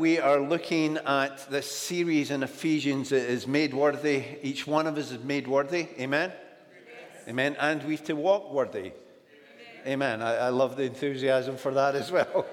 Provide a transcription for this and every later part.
we are looking at this series in Ephesians that is made worthy. Each one of us is made worthy. Amen? Yes. Amen. And we've to walk worthy. Amen. I love the enthusiasm for that as well.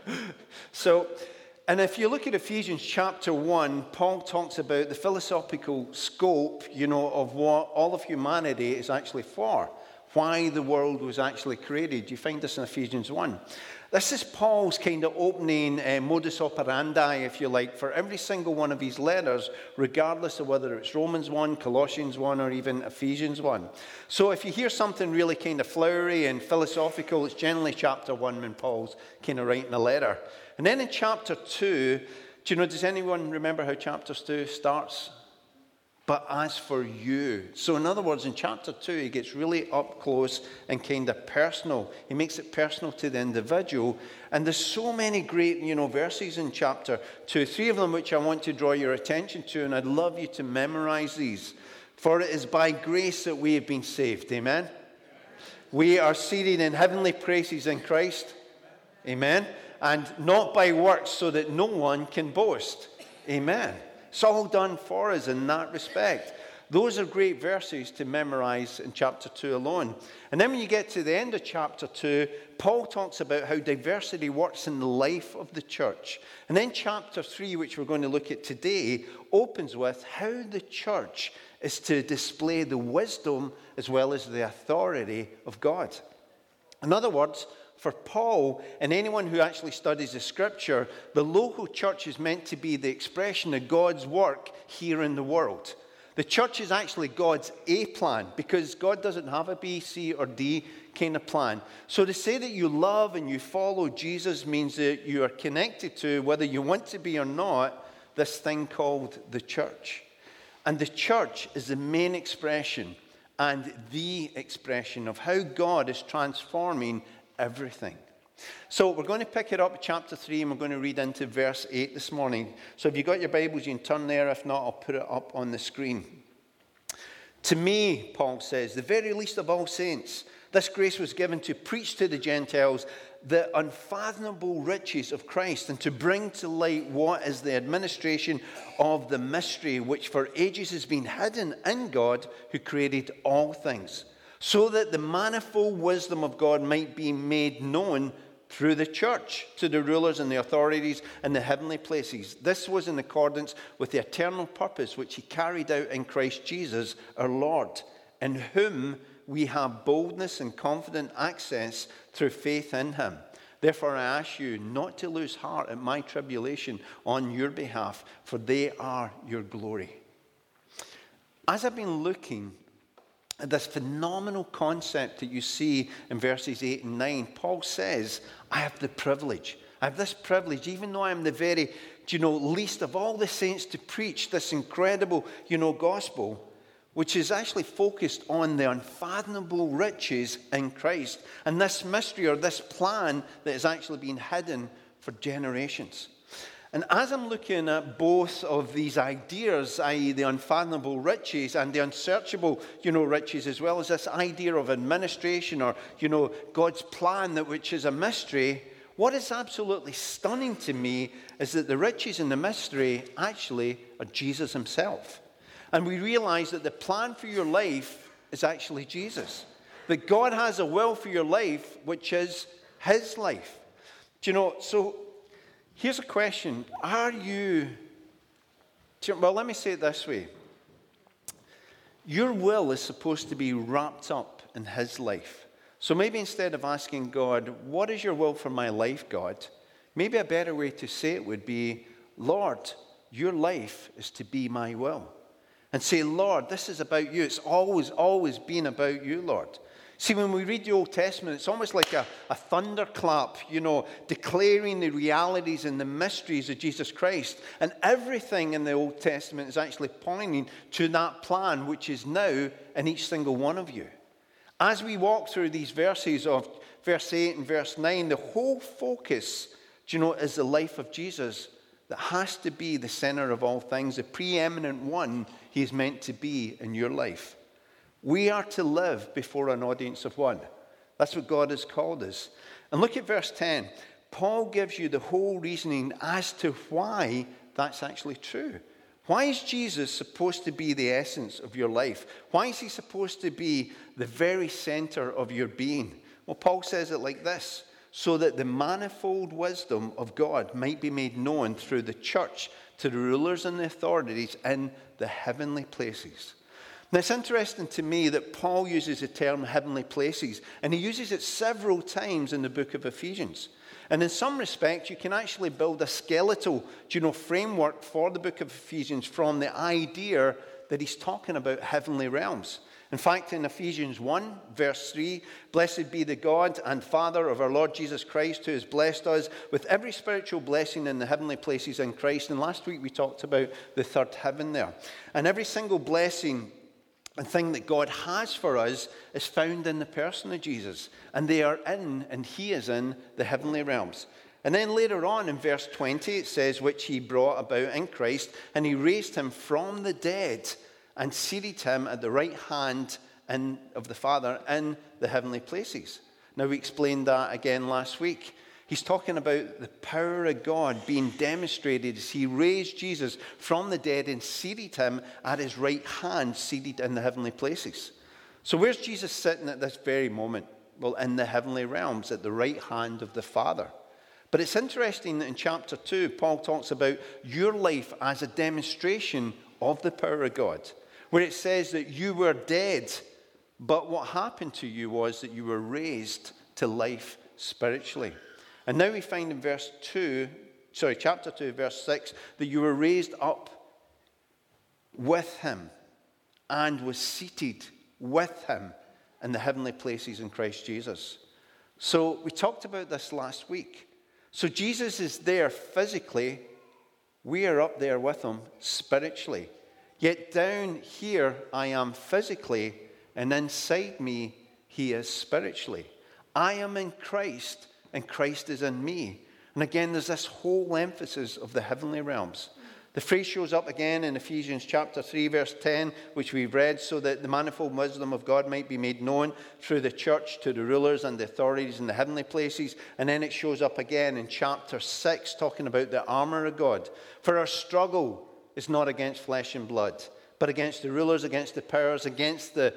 And if you look at Ephesians chapter 1, Paul talks about the philosophical scope, of what all of humanity is actually for. Why the world was actually created. You find this in Ephesians 1. This is Paul's kind of opening modus operandi, if you like, for every single one of his letters, regardless of whether it's Romans 1, Colossians 1, or even Ephesians 1. So if you hear something really kind of flowery and philosophical, it's generally chapter 1 when Paul's kind of writing a letter. And then in chapter 2, does anyone remember how chapter 2 starts? But as for you. So in other words, in chapter 2, he gets really up close and kind of personal. He makes it personal to the individual. And there's so many great, verses in chapter 2. 3 of them which I want to draw your attention to, and I'd love you to memorize these. For it is by grace that we have been saved. Amen? We are seated in heavenly places in Christ. Amen? And not by works, so that no one can boast. Amen? It's all done for us in that respect. Those are great verses to memorize in chapter 2 alone. And then when you get to the end of chapter 2, Paul talks about how diversity works in the life of the church. And then chapter 3, which we're going to look at today, opens with how the church is to display the wisdom as well as the authority of God. In other words, for Paul and anyone who actually studies the scripture, the local church is meant to be the expression of God's work here in the world. The church is actually God's A plan, because God doesn't have a B, C, or D kind of plan. So to say that you love and you follow Jesus means that you are connected to, whether you want to be or not, this thing called the church. And the church is the main expression and the expression of how God is transforming everything. So we're going to pick it up at chapter 3, and we're going to read into verse 8 this morning. So if you've got your Bibles, you can turn there. If not, I'll put it up on the screen. To me, Paul says, the very least of all saints, this grace was given to preach to the Gentiles the unfathomable riches of Christ, and to bring to light what is the administration of the mystery which for ages has been hidden in God who created all things, so that the manifold wisdom of God might be made known through the church to the rulers and the authorities in the heavenly places. This was in accordance with the eternal purpose which he carried out in Christ Jesus our Lord, in whom we have boldness and confident access through faith in him. Therefore I ask you not to lose heart at my tribulation on your behalf, for they are your glory. As I've been looking this phenomenal concept that you see in verses 8 and 9, Paul says, I have this privilege, even though I'm the very, least of all the saints, to preach this incredible, gospel, which is actually focused on the unfathomable riches in Christ, and this mystery or this plan that has actually been hidden for generations. And as I'm looking at both of these ideas, i.e. the unfathomable riches and the unsearchable, riches, as well as this idea of administration or, God's plan, which is a mystery, what is absolutely stunning to me is that the riches and the mystery actually are Jesus himself. And we realize that the plan for your life is actually Jesus. That God has a will for your life, which is his life. So here's a question. Let me say it this way. Your will is supposed to be wrapped up in his life. So maybe instead of asking God, what is your will for my life, God? Maybe a better way to say it would be, Lord, your life is to be my will. And say, Lord, this is about you. It's always been about you, Lord. See, when we read the Old Testament, it's almost like a thunderclap, declaring the realities and the mysteries of Jesus Christ. And everything in the Old Testament is actually pointing to that plan, which is now in each single one of you. As we walk through these verses of verse 8 and verse 9, the whole focus, is the life of Jesus that has to be the center of all things, the preeminent one he is meant to be in your life. We are to live before an audience of one. That's what God has called us. And look at verse 10. Paul gives you the whole reasoning as to why that's actually true. Why is Jesus supposed to be the essence of your life? Why is he supposed to be the very center of your being? Well, Paul says it like this: so that the manifold wisdom of God might be made known through the church to the rulers and the authorities in the heavenly places. Now, it's interesting to me that Paul uses the term heavenly places, and he uses it several times in the book of Ephesians. And in some respects, you can actually build a skeletal, framework for the book of Ephesians from the idea that he's talking about heavenly realms. In fact, in Ephesians 1, verse 3, blessed be the God and Father of our Lord Jesus Christ, who has blessed us with every spiritual blessing in the heavenly places in Christ. And last week we talked about the third heaven there. And every single blessing and thing that God has for us is found in the person of Jesus. And they are in, and he is in, the heavenly realms. And then later on in verse 20, it says, which he brought about in Christ, and he raised him from the dead and seated him at the right hand of the Father in the heavenly places. Now, we explained that again last week. He's talking about the power of God being demonstrated as he raised Jesus from the dead and seated him at his right hand, seated in the heavenly places. So where's Jesus sitting at this very moment? Well, in the heavenly realms, at the right hand of the Father. But it's interesting that in chapter 2, Paul talks about your life as a demonstration of the power of God, where it says that you were dead, but what happened to you was that you were raised to life spiritually. And now we find in chapter 2, verse 6, that you were raised up with him and was seated with him in the heavenly places in Christ Jesus. So we talked about this last week. So Jesus is there physically. We are up there with him spiritually. Yet down here I am physically, and inside me he is spiritually. I am in Christ, and Christ is in me. And again, there's this whole emphasis of the heavenly realms. The phrase shows up again in Ephesians chapter 3, verse 10, which we've read, so that the manifold wisdom of God might be made known through the church to the rulers and the authorities in the heavenly places. And then it shows up again in chapter 6, talking about the armor of God. For our struggle is not against flesh and blood, but against the rulers, against the powers, against the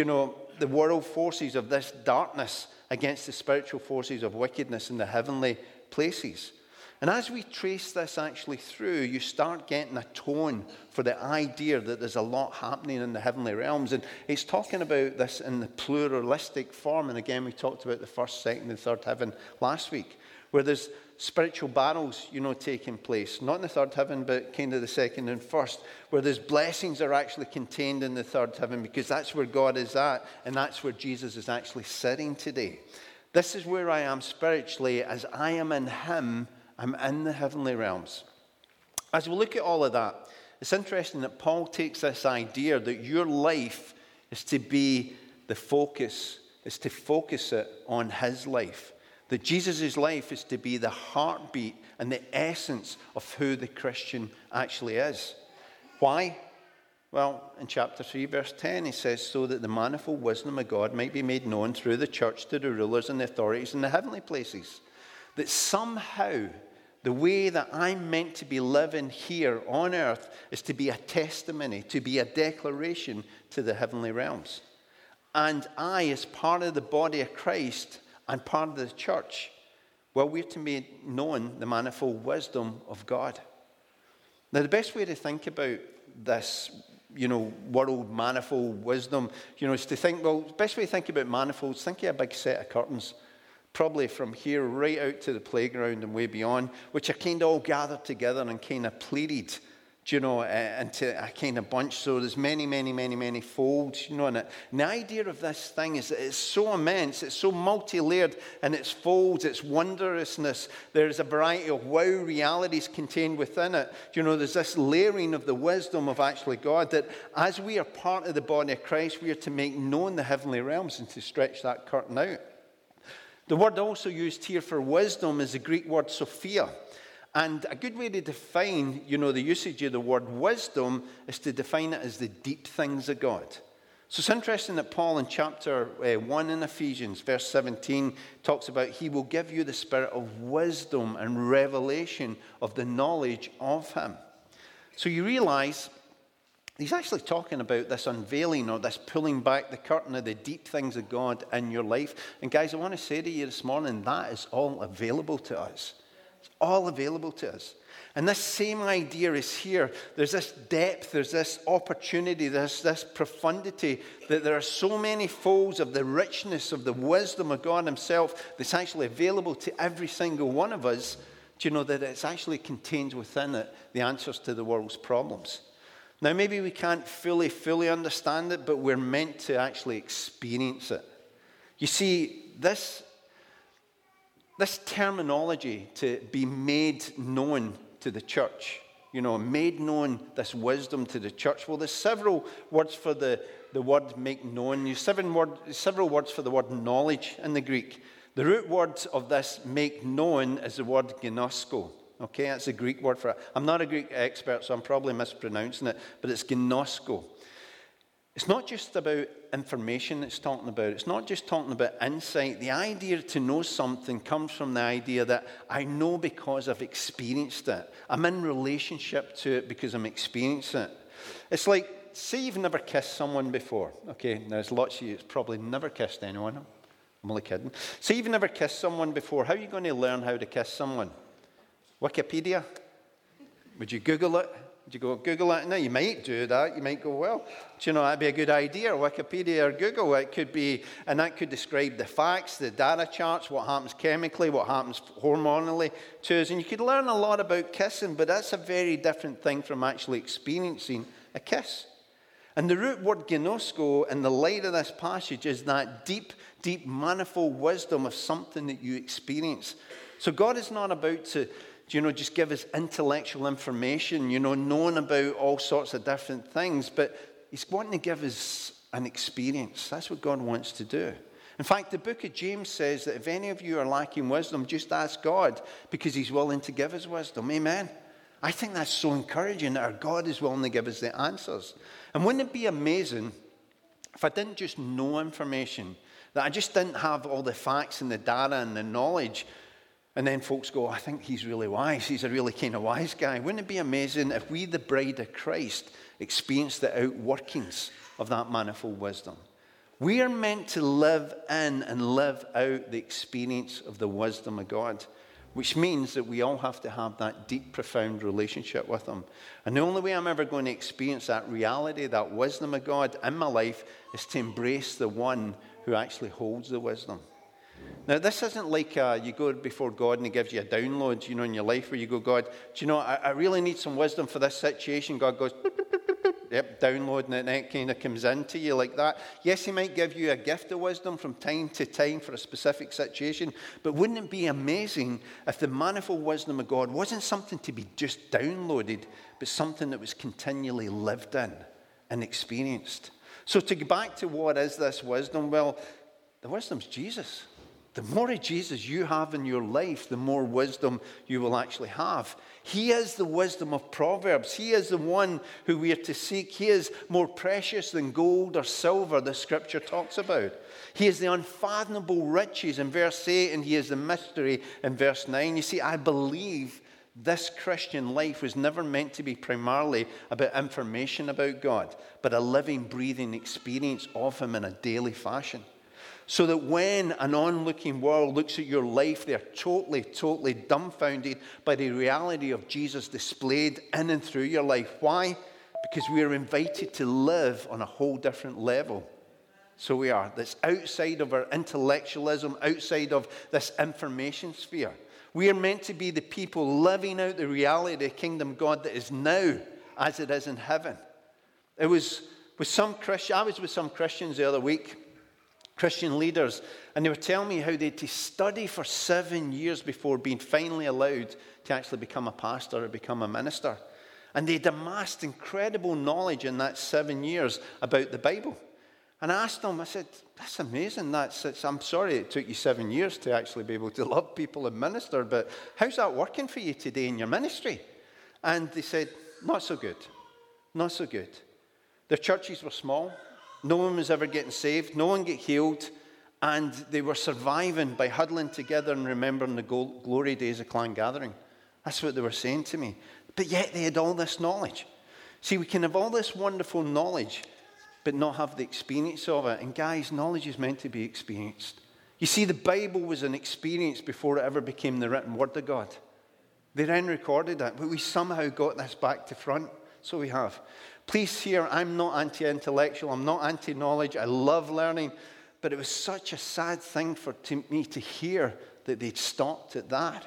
world forces of this darkness, against the spiritual forces of wickedness in the heavenly places. And as we trace this actually through, you start getting a tone for the idea that there's a lot happening in the heavenly realms. And it's talking about this in the pluralistic form. And again, we talked about the first, second, and third heaven last week, where there's spiritual battles, taking place. Not in the third heaven, but kind of the second and first, where there's blessings are actually contained in the third heaven, because that's where God is at, and that's where Jesus is actually sitting today. This is where I am spiritually. As I am in him, I'm in the heavenly realms. As we look at all of that, it's interesting that Paul takes this idea that your life is to be the focus, is to focus it on his life. That Jesus' life is to be the heartbeat and the essence of who the Christian actually is. Why? Well, in chapter 3, verse 10, he says, so that the manifold wisdom of God might be made known through the church to the rulers and the authorities in the heavenly places. That somehow the way that I'm meant to be living here on earth is to be a testimony, to be a declaration to the heavenly realms. And I, as part of the body of Christ and part of the church, well, we're to make known the manifold wisdom of God. Now, the best way to think about this, world manifold wisdom, is to think, well, the best way to think about manifolds, think of a big set of curtains. Probably from here right out to the playground and way beyond, which are kind of all gathered together and kind of pleated, into a kind of bunch. So there's many, many, many, many folds, in it. And the idea of this thing is that it's so immense, it's so multi-layered in its folds, its wondrousness. There's a variety of wow realities contained within it. There's this layering of the wisdom of actually God, that as we are part of the body of Christ, we are to make known the heavenly realms and to stretch that curtain out. The word also used here for wisdom is the Greek word Sophia. And a good way to define, the usage of the word wisdom is to define it as the deep things of God. So it's interesting that Paul in chapter 1 in Ephesians, verse 17, talks about he will give you the spirit of wisdom and revelation of the knowledge of him. So you realize he's actually talking about this unveiling or this pulling back the curtain of the deep things of God in your life. And guys, I want to say to you this morning, that is all available to us. It's all available to us. And this same idea is here. There's this depth, there's this opportunity, there's this profundity, that there are so many folds of the richness of the wisdom of God himself that's actually available to every single one of us. Do you know that it's actually contains within it the answers to the world's problems? Now, maybe we can't fully understand it, but we're meant to actually experience it. You see, this terminology, to be made known to the church, made known, this wisdom to the church. Well, there's several words for the word make known. There's several words for the word knowledge in the Greek. The root word of this make known is the word gnosko. Okay, that's a Greek word for it. I'm not a Greek expert, so I'm probably mispronouncing it, but it's gnosko. It's not just about information it's talking about. It's not just talking about insight. The idea to know something comes from the idea that I know because I've experienced it. I'm in relationship to it because I'm experiencing it. It's like, say you've never kissed someone before. Okay, now there's lots of you that's probably never kissed anyone. I'm only kidding. Say you've never kissed someone before. How are you going to learn how to kiss someone? Wikipedia? Would you Google it? Would you go Google it? No, you might do that. You might go, well, do you know, that'd be a good idea. Wikipedia or Google, it could be, and that could describe the facts, the data charts, what happens chemically, what happens hormonally to us. And you could learn a lot about kissing, but that's a very different thing from actually experiencing a kiss. And the root word gnosko in the light of this passage is that deep, manifold wisdom of something that you experience. So God is not about to, just give us intellectual information, knowing about all sorts of different things, but he's wanting to give us an experience. That's what God wants to do. In fact, the book of James says that if any of you are lacking wisdom, just ask God, because he's willing to give us wisdom. Amen? I think that's so encouraging that our God is willing to give us the answers. And wouldn't it be amazing if I didn't just know information, that I just didn't have all the facts and the data and the knowledge, and then folks go, I think he's really wise. He's a really kind of wise guy. Wouldn't it be amazing if we, the bride of Christ, experienced the outworkings of that manifold wisdom? We are meant to live in and live out the experience of the wisdom of God, which means that we all have to have that deep, profound relationship with him. And the only way I'm ever going to experience that reality, that wisdom of God in my life, is to embrace the one who actually holds the wisdom. Now, this isn't like you go before God and he gives you a download, in your life where you go, God, I really need some wisdom for this situation. God goes, boop, boop, boop, boop, boop. Yep, downloading it, and it kind of comes into you like that. Yes, he might give you a gift of wisdom from time to time for a specific situation, but wouldn't it be amazing if the manifold wisdom of God wasn't something to be just downloaded, but something that was continually lived in and experienced? So to go back to what is this wisdom? Well, the wisdom's Jesus. The more of Jesus you have in your life, the more wisdom you will actually have. He is the wisdom of Proverbs. He is the one who we are to seek. He is more precious than gold or silver, the scripture talks about. He is the unfathomable riches in verse 8, and he is the mystery in verse 9. You see, I believe this Christian life was never meant to be primarily about information about God, but a living, breathing experience of him in a daily fashion. So that when an onlooking world looks at your life, they're totally dumbfounded by the reality of Jesus displayed in and through your life. Why? Because we are invited to live on a whole different level. So we are. That's outside of our intellectualism, outside of this information sphere. We are meant to be the people living out the reality of the kingdom of God that is now as it is in heaven. I was with some Christians the other week, Christian leaders, and they were telling me how they had to study for 7 years before being finally allowed to actually become a pastor or become a minister. And they'd amassed incredible knowledge in that 7 years about the Bible. And I asked them, I said, that's amazing. I'm sorry it took you 7 years to actually be able to love people and minister, but how's that working for you today in your ministry? And they said, not so good. Not so good. Their churches were small. No one was ever getting saved. No one got healed. And they were surviving by huddling together and remembering the glory days of clan gathering. That's what they were saying to me. But yet they had all this knowledge. See, we can have all this wonderful knowledge, but not have the experience of it. And guys, knowledge is meant to be experienced. You see, the Bible was an experience before it ever became the written word of God. They then recorded it, but we somehow got this back to front. So we have. Please hear, I'm not anti-intellectual. I'm not anti-knowledge. I love learning. But it was such a sad thing for me to hear that they'd stopped at that.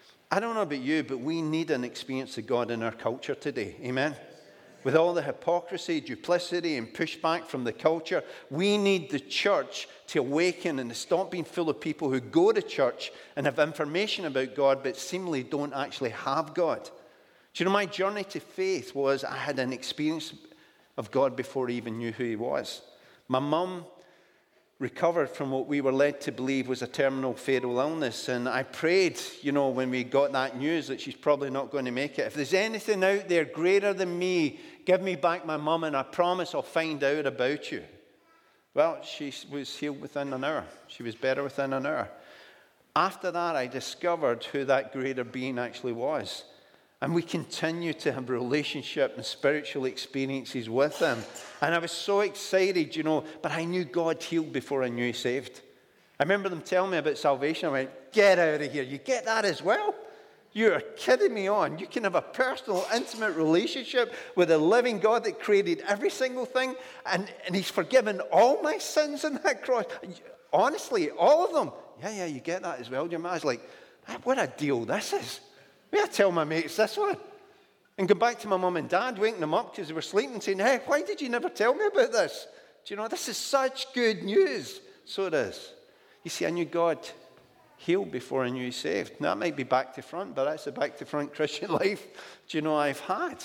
I don't know about you, but we need an experience of God in our culture today. Amen? With all the hypocrisy, duplicity, and pushback from the culture, we need the church to awaken and to stop being full of people who go to church and have information about God, but seemingly don't actually have God. Do you know, my journey to faith was I had an experience of God before I even knew who he was. My mum recovered from what we were led to believe was a terminal fatal illness. And I prayed, when we got that news that she's probably not going to make it. If there's anything out there greater than me, give me back my mum and I promise I'll find out about you. Well, she was healed within an hour. She was better within an hour. After that, I discovered who that greater being actually was. And we continue to have relationship and spiritual experiences with him. And I was so excited, but I knew God healed before I knew he saved. I remember them telling me about salvation. I went, get out of here. You get that as well? You're kidding me on. You can have a personal, intimate relationship with a living God that created every single thing. And he's forgiven all my sins on that cross. Honestly, all of them. Yeah, you get that as well. Your man's like, what a deal this is. I tell my mates this one. And go back to my mum and dad, waking them up because they were sleeping, saying, hey, why did you never tell me about this? Do you know, this is such good news. So it is. You see, I knew God healed before I knew he saved. Now, that might be back to front, but that's a back to front Christian life, I've had.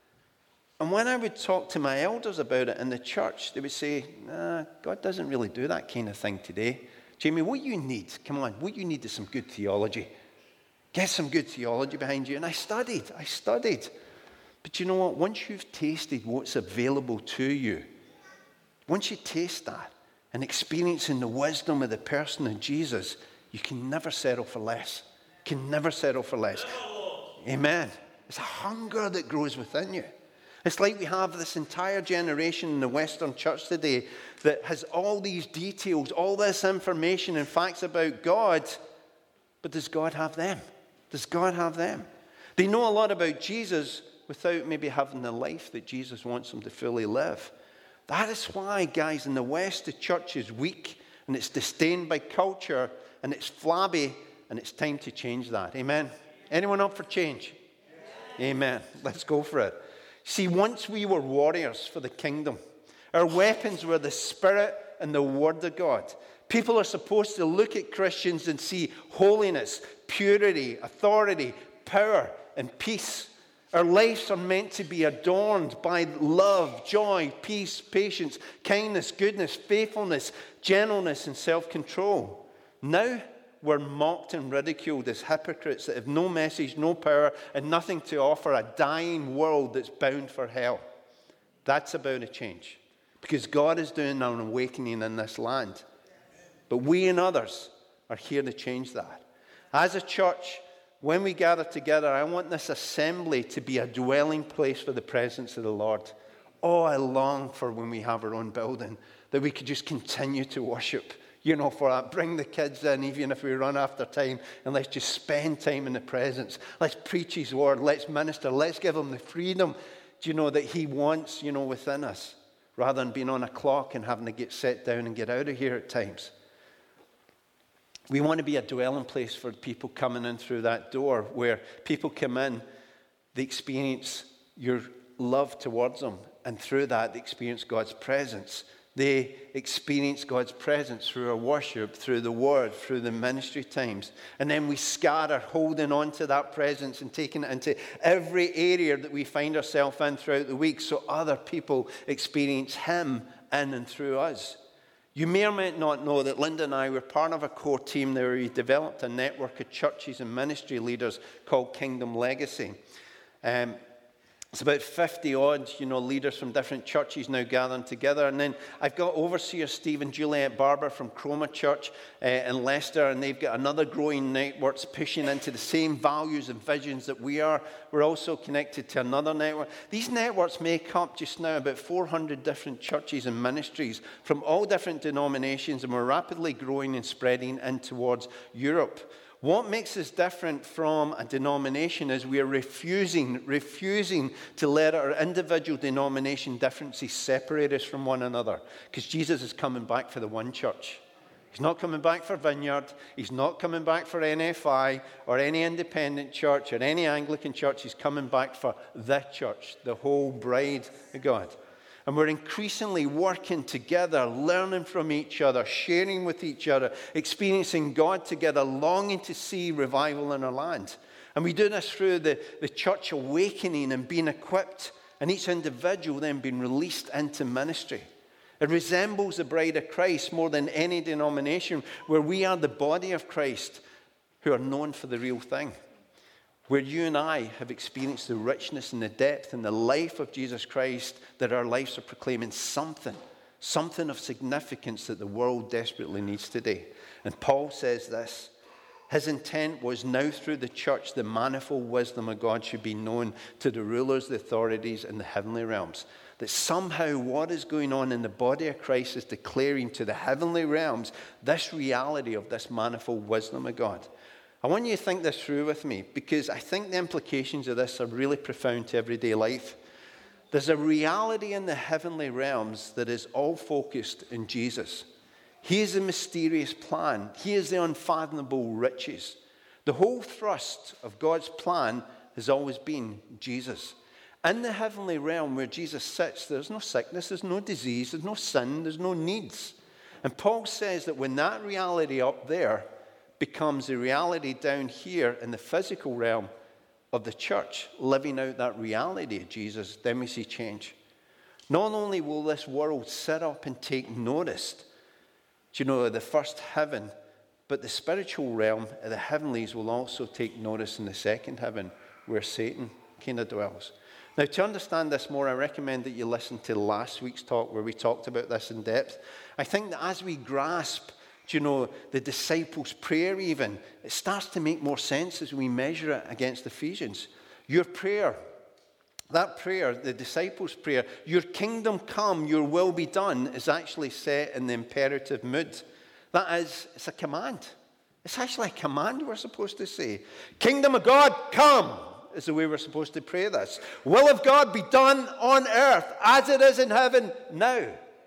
And when I would talk to my elders about it in the church, they would say, God doesn't really do that kind of thing today. Jamie, what you need, come on, what you need is some good theology. Get some good theology behind you. And I studied. But you know what? Once you've tasted what's available to you, once you taste that and experiencing the wisdom of the person of Jesus, you can never settle for less. Can never settle for less. Amen. It's a hunger that grows within you. It's like we have this entire generation in the Western church today that has all these details, all this information and facts about God, but does God have them? Does God have them? They know a lot about Jesus without maybe having the life that Jesus wants them to fully live. That is why, guys, in the West, the church is weak and it's disdained by culture and it's flabby and it's time to change that. Amen? Anyone up for change? Amen. Let's go for it. See, once we were warriors for the kingdom. Our weapons were the Spirit and the Word of God. People are supposed to look at Christians and see holiness, purity, authority, power, and peace. Our lives are meant to be adorned by love, joy, peace, patience, kindness, goodness, faithfulness, gentleness, and self-control. Now we're mocked and ridiculed as hypocrites that have no message, no power, and nothing to offer a dying world that's bound for hell. That's about a change. Because God is doing an awakening in this land. But we and others are here to change that. As a church, when we gather together, I want this assembly to be a dwelling place for the presence of the Lord. Oh, I long for when we have our own building, that we could just continue to worship, for that. Bring the kids in, even if we run after time, and let's just spend time in the presence. Let's preach his word. Let's minister. Let's give him the freedom, that he wants, within us, rather than being on a clock and having to get set down and get out of here at times. We want to be a dwelling place for people coming in through that door, where people come in, they experience your love towards them, and through that, they experience God's presence. They experience God's presence through our worship, through the word, through the ministry times. And then we scatter, holding on to that presence and taking it into every area that we find ourselves in throughout the week, so other people experience him in and through us. You may or may not know that Linda and I were part of a core team where we developed a network of churches and ministry leaders called Kingdom Legacy. It's about 50 odd, leaders from different churches now gathering together. And then I've got overseer Steve and Juliet Barber from Chroma Church in Leicester, and they've got another growing network pushing into the same values and visions that we are. We're also connected to another network. These networks make up just now about 400 different churches and ministries from all different denominations, and we're rapidly growing and spreading in towards Europe. What makes us different from a denomination is we are refusing to let our individual denomination differences separate us from one another. Because Jesus is coming back for the one church. He's not coming back for Vineyard. He's not coming back for NFI or any independent church or any Anglican church. He's coming back for the church, the whole bride of God. And we're increasingly working together, learning from each other, sharing with each other, experiencing God together, longing to see revival in our land. And we do this through the church awakening and being equipped, and each individual then being released into ministry. It resembles the bride of Christ more than any denomination, where we are the body of Christ who are known for the real thing. Where you and I have experienced the richness and the depth and the life of Jesus Christ, that our lives are proclaiming something of significance that the world desperately needs today. And Paul says this: his intent was now through the church the manifold wisdom of God should be known to the rulers, the authorities in the heavenly realms. That somehow what is going on in the body of Christ is declaring to the heavenly realms this reality of this manifold wisdom of God. I want you to think this through with me, because I think the implications of this are really profound to everyday life. There's a reality in the heavenly realms that is all focused in Jesus. He is the mysterious plan. He is the unfathomable riches. The whole thrust of God's plan has always been Jesus. In the heavenly realm where Jesus sits, there's no sickness, there's no disease, there's no sin, there's no needs. And Paul says that when that reality up there becomes a reality down here in the physical realm of the church, living out that reality of Jesus, then we see change. Not only will this world sit up and take notice, the first heaven, but the spiritual realm of the heavenlies will also take notice in the second heaven, where Satan kind of dwells. Now, to understand this more, I recommend that you listen to last week's talk where we talked about this in depth. I think that as we grasp the disciples' prayer even, it starts to make more sense as we measure it against Ephesians. Your prayer, that prayer, the disciples' prayer, your kingdom come, your will be done, is actually set in the imperative mood. That is, it's a command. It's actually a command we're supposed to say. Kingdom of God, come, is the way we're supposed to pray this. Will of God be done on earth as it is in heaven now.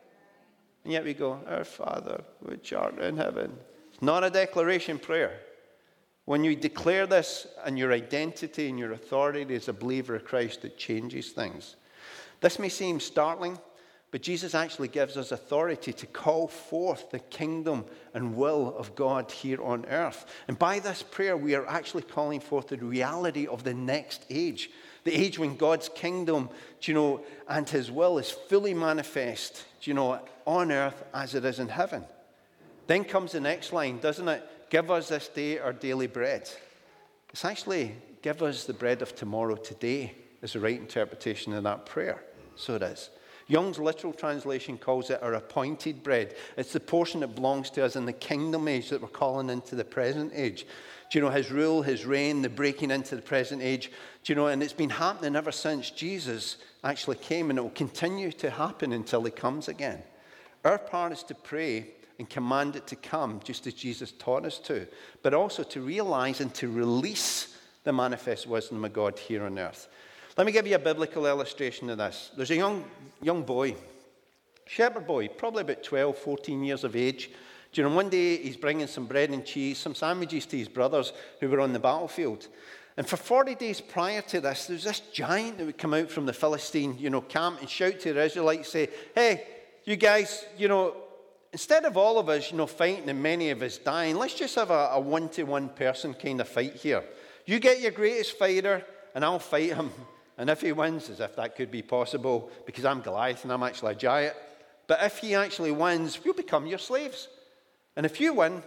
And yet we go, our Father, which art in heaven. It's not a declaration prayer. When you declare this and your identity and your authority as a believer of Christ, it changes things. This may seem startling, but Jesus actually gives us authority to call forth the kingdom and will of God here on earth. And by this prayer, we are actually calling forth the reality of the next age. The age when God's kingdom, and his will is fully manifest, on earth as it is in heaven. Then comes the next line, doesn't it? Give us this day our daily bread. It's actually, give us the bread of tomorrow today, is the right interpretation of that prayer. So it is. Young's literal translation calls it our appointed bread. It's the portion that belongs to us in the kingdom age that we're calling into the present age. His rule, his reign, the breaking into the present age. And it's been happening ever since Jesus actually came, and it will continue to happen until he comes again. Our part is to pray and command it to come, just as Jesus taught us to, but also to realize and to release the manifest wisdom of God here on earth. Let me give you a biblical illustration of this. There's a young boy, shepherd boy, probably about 12, 14 years of age. One day he's bringing some bread and cheese, some sandwiches to his brothers who were on the battlefield. And for 40 days prior to this, there's this giant that would come out from the Philistine, camp and shout to the Israelites, say, hey, you guys, instead of all of us, fighting and many of us dying, let's just have a one-to-one person kind of fight here. You get your greatest fighter, and I'll fight him. And if he wins, as if that could be possible, because I'm Goliath and I'm actually a giant. But if he actually wins, we'll become your slaves. And if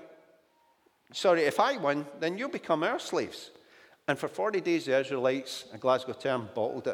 I win, then you'll become our slaves. And for 40 days, the Israelites, a Glasgow term, bottled it.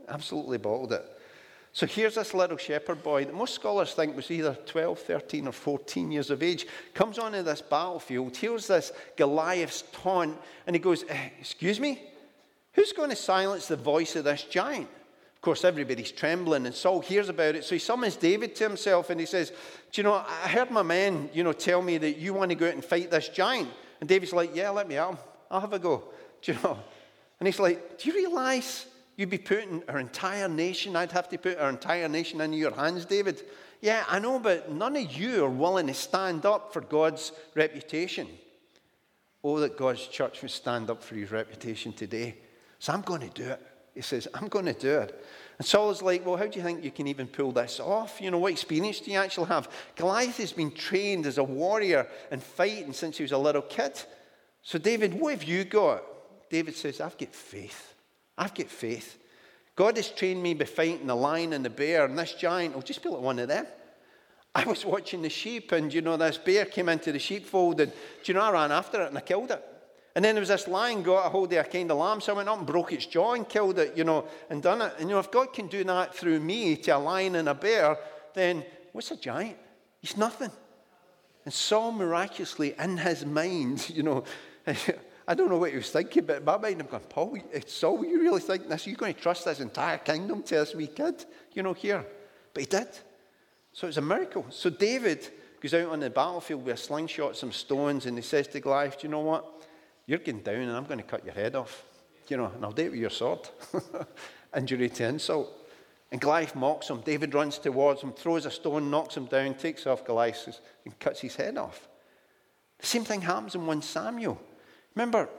Absolutely bottled it. So here's this little shepherd boy that most scholars think was either 12, 13, or 14 years of age, comes onto this battlefield, hears this Goliath's taunt, and he goes, excuse me? Who's going to silence the voice of this giant? Of course, everybody's trembling, and Saul hears about it. So he summons David to himself, and he says, do you know, I heard my men, tell me that you want to go out and fight this giant. And David's like, yeah, let me at him. I'll have a go. Do you know? And he's like, do you realize you'd be putting our entire nation, I'd have to put our entire nation into your hands, David? Yeah, I know, but none of you are willing to stand up for God's reputation. Oh, that God's church would stand up for his reputation today. So I'm going to do it. He says, I'm going to do it. And Saul is like, well, how do you think you can even pull this off? What experience do you actually have? Goliath has been trained as a warrior and fighting since he was a little kid. So David, what have you got? David says, I've got faith. I've got faith. God has trained me by fighting the lion and the bear, and this giant will just be like one of them. I was watching the sheep, and, this bear came into the sheepfold, and, I ran after it, and I killed it. And then there was this lion got a hold of a kind of lamb, so I went up and broke its jaw and killed it, and done it. And, if God can do that through me to a lion and a bear, then what's a giant? He's nothing. And Saul miraculously, in his mind, I don't know what he was thinking, but in my mind, I'm going, Paul, Saul, you really think this? Are you going to trust this entire kingdom to this wee kid, here? But he did. So it was a miracle. So David goes out on the battlefield with a slingshot, some stones, and he says to Goliath, you know what? You're getting down, and I'm going to cut your head off, and I'll do it with your sword. Injury to insult. And Goliath mocks him. David runs towards him, throws a stone, knocks him down, takes off Goliath, and cuts his head off. The same thing happens in 1 Samuel. Remember,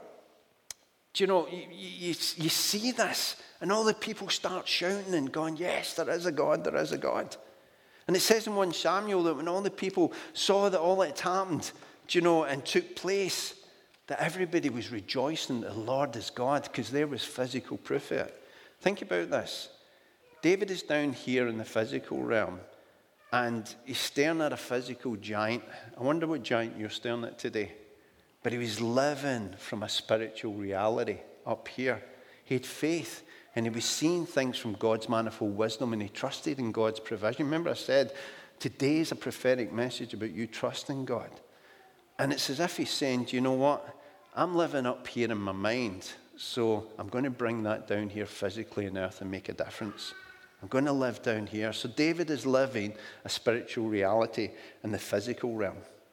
you see this, and all the people start shouting and going, yes, there is a God, there is a God. And it says in 1 Samuel that when all the people saw that all that had happened, and took place, that everybody was rejoicing that the Lord is God, because there was physical proof of it. Think about this. David is down here in the physical realm, and he's staring at a physical giant. I wonder what giant you're staring at today. But he was living from a spiritual reality up here. He had faith, and he was seeing things from God's manifold wisdom, and he trusted in God's provision. Remember I said, today is a prophetic message about you trusting God. And it's as if he's saying, do you know what? I'm living up here in my mind, so I'm going to bring that down here physically on earth and make a difference. I'm going to live down here. So David is living a spiritual reality in the physical realm.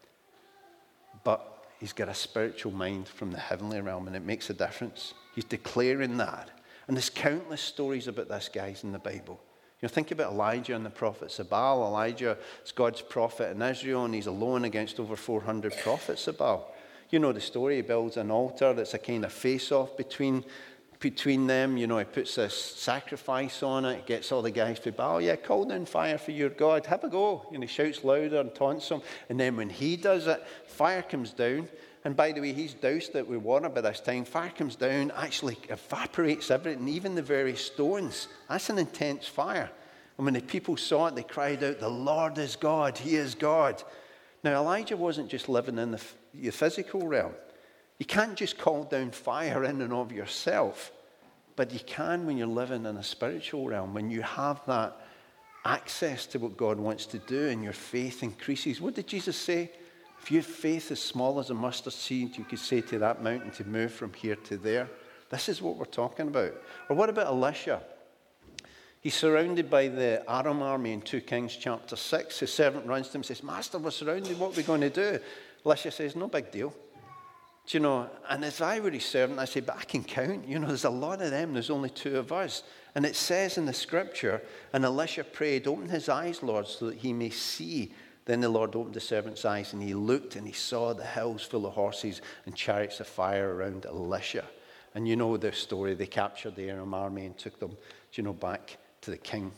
But he's got a spiritual mind from the heavenly realm, and it makes a difference. He's declaring that. And there's countless stories about this, guys, in the Bible. Think about Elijah and the prophets of Baal. Elijah is God's prophet in Israel, and he's alone against over 400 prophets of Baal. You know the story. He builds an altar that's a kind of face-off between them. He puts this sacrifice on it, gets all the guys to bow. Yeah, call down fire for your God. Have a go. He shouts louder and taunts them. And then when he does it, fire comes down. And by the way, he's doused it with water by this time. Fire comes down, actually evaporates everything, even the very stones. That's an intense fire. And when the people saw it, they cried out, the Lord is God. He is God. Now, Elijah wasn't just living in the physical realm. You can't just call down fire in and of yourself. But you can when you're living in a spiritual realm, when you have that access to what God wants to do and your faith increases. What did Jesus say? If you have faith as small as a mustard seed, you could say to that mountain to move from here to there. This is what we're talking about. Or what about Elisha? He's surrounded by the Aram army in 2 Kings chapter 6. His servant runs to him and says, Master, we're surrounded. What are we going to do? Elisha says, no big deal. And as I were his servant, I said, but I can count. There's a lot of them. There's only 2 of us. And it says in the scripture, and Elisha prayed, open his eyes, Lord, so that he may see. Then the Lord opened the servant's eyes, and he looked, and he saw the hills full of horses and chariots of fire around Elisha. And you know the story. They captured the Aram army and took them, back to the king.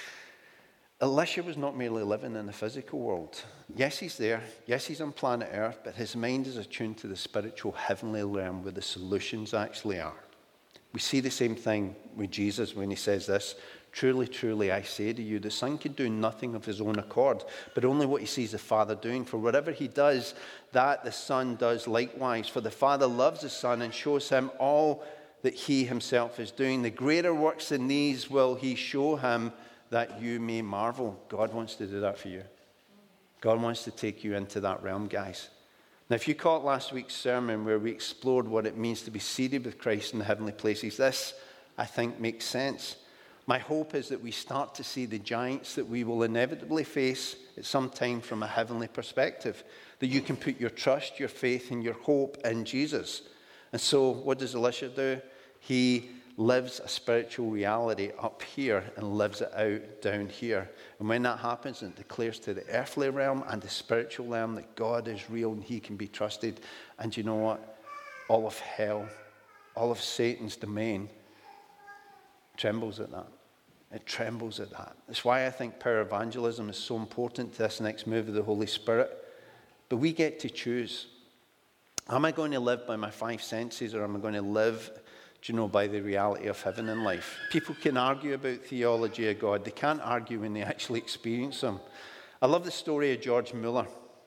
Elisha was not merely living in the physical world. Yes, he's there. Yes, he's on planet Earth, but his mind is attuned to the spiritual heavenly realm where the solutions actually are. We see the same thing with Jesus when he says this, truly, truly, I say to you, the Son can do nothing of his own accord, but only what he sees the Father doing. For whatever he does, that the Son does likewise. For the Father loves the Son and shows him all that he himself is doing. The greater works than these will he show him, that you may marvel. God wants to do that for you. God wants to take you into that realm, guys. Now, if you caught last week's sermon where we explored what it means to be seated with Christ in the heavenly places, this, I think, makes sense. My hope is that we start to see the giants that we will inevitably face at some time from a heavenly perspective, that you can put your trust, your faith, and your hope in Jesus. And so what does Elisha do? He lives a spiritual reality up here and lives it out down here. And when that happens, it declares to the earthly realm and the spiritual realm that God is real and he can be trusted. And you know what? All of hell, all of Satan's domain trembles at that. It trembles at that. That's why I think power evangelism is so important to this next move of the Holy Spirit. But we get to choose. Am I going to live by my five senses, or am I going to live, by the reality of heaven and life? People can argue about theology of God. They can't argue when they actually experience them. I love the story of George Muller.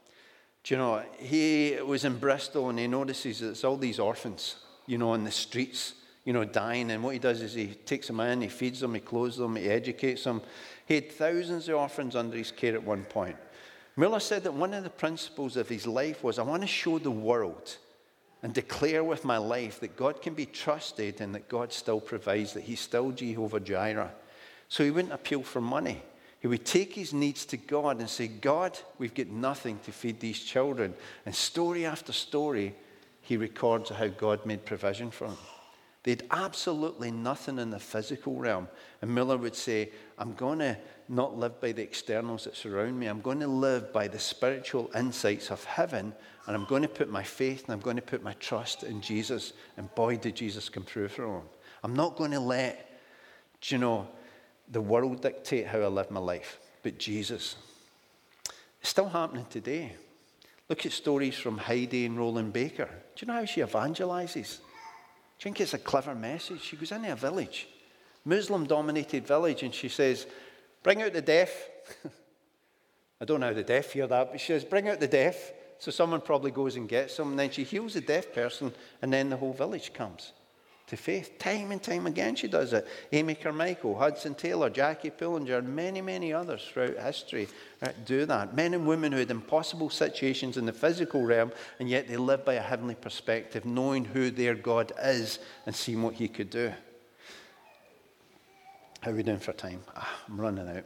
He was in Bristol and he notices that there's all these orphans, in the streets, dying. And what he does is he takes them in, he feeds them, he clothes them, he educates them. He had thousands of orphans under his care at one point. Muller said that one of the principles of his life was, I want to show the world and declare with my life that God can be trusted and that God still provides, that he's still Jehovah Jireh. So he wouldn't appeal for money. He would take his needs to God and say, God, we've got nothing to feed these children. And story after story, he records how God made provision for him. They had absolutely nothing in the physical realm. And Muller would say, I'm going to not live by the externals that surround me. I'm going to live by the spiritual insights of heaven. And I'm going to put my faith and I'm going to put my trust in Jesus. And boy, did Jesus come through for him. I'm not going to let, the world dictate how I live my life, but Jesus. It's still happening today. Look at stories from Heidi and Roland Baker. Do you know how she evangelizes? Do you think it's a clever message? She goes into a village, Muslim-dominated village, and she says, bring out the deaf. I don't know how the deaf hear that, but she says, bring out the deaf. So someone probably goes and gets them, and then she heals the deaf person, and then the whole village comes to faith. Time and time again she does it. Amy Carmichael, Hudson Taylor, Jackie Pullinger, and many, many others throughout history do that. Men and women who had impossible situations in the physical realm, and yet they live by a heavenly perspective, knowing who their God is and seeing what he could do. How are we doing for time? I'm running out.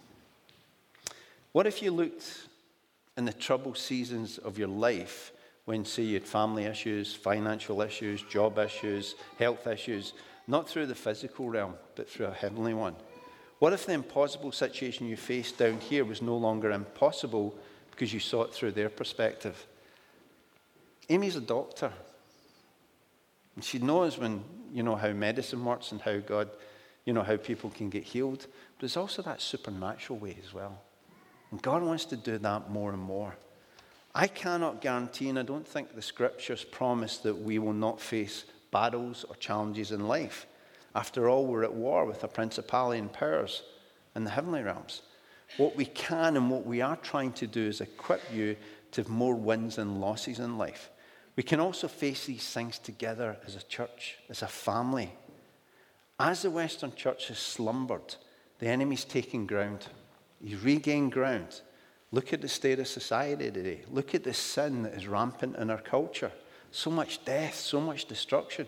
What if you looked in the troubled seasons of your life when, say, you had family issues, financial issues, job issues, health issues, not through the physical realm, but through a heavenly one? What if the impossible situation you faced down here was no longer impossible because you saw it through their perspective? Amy's a doctor. And she knows when, how medicine works and how God, how people can get healed. But there's also that supernatural way as well. And God wants to do that more and more. I cannot guarantee, and I don't think the scriptures promise, that we will not face battles or challenges in life. After all, we're at war with the principality and powers in the heavenly realms. What we can and what we are trying to do is equip you to have more wins and losses in life. We can also face these things together as a church, as a family. As the Western church has slumbered, the enemy's taking ground. He's regained ground. Look at the state of society today. Look at the sin that is rampant in our culture. So much death, so much destruction.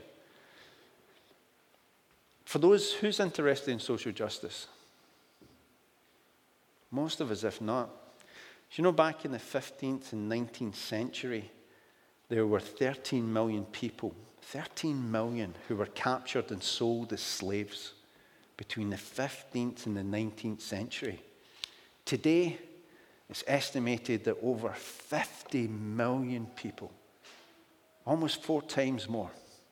For those who's interested in social justice, most of us, if not. Back in the 15th and 19th century, there were 13 million people, 13 million who were captured and sold as slaves between the 15th and the 19th century. Today, it's estimated that over 50 million people, almost 4 times more,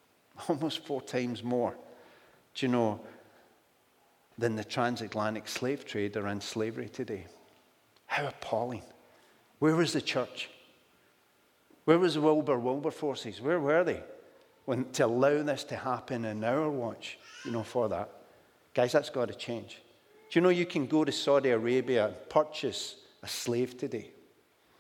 than the transatlantic slave trade are in slavery today. How appalling. Where was the church? Where was the Wilberforces? Where were they to allow this to happen in our watch, for that? Guys, that's got to change. Do you know you can go to Saudi Arabia and purchase a slave today?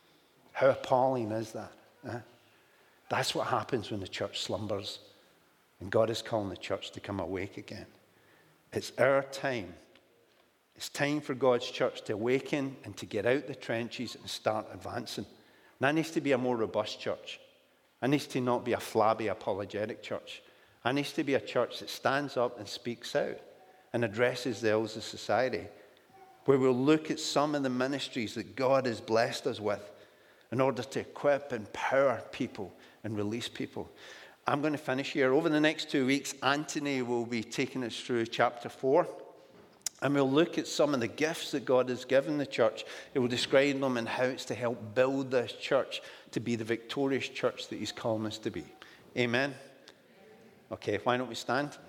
How appalling is that? That's what happens when the church slumbers. And God is calling the church to come awake again. It's our time. It's time for God's church to awaken and to get out the trenches and start advancing. And that needs to be a more robust church. That needs to not be a flabby, apologetic church. That needs to be a church that stands up and speaks out and addresses the ills of society, where we'll look at some of the ministries that God has blessed us with in order to equip, empower people, and release people. I'm going to finish here. Over the next 2 weeks, Anthony will be taking us through chapter 4. And we'll look at some of the gifts that God has given the church. It will describe them and how it's to help build this church to be the victorious church that he's calling us to be. Amen? Okay, why don't we stand?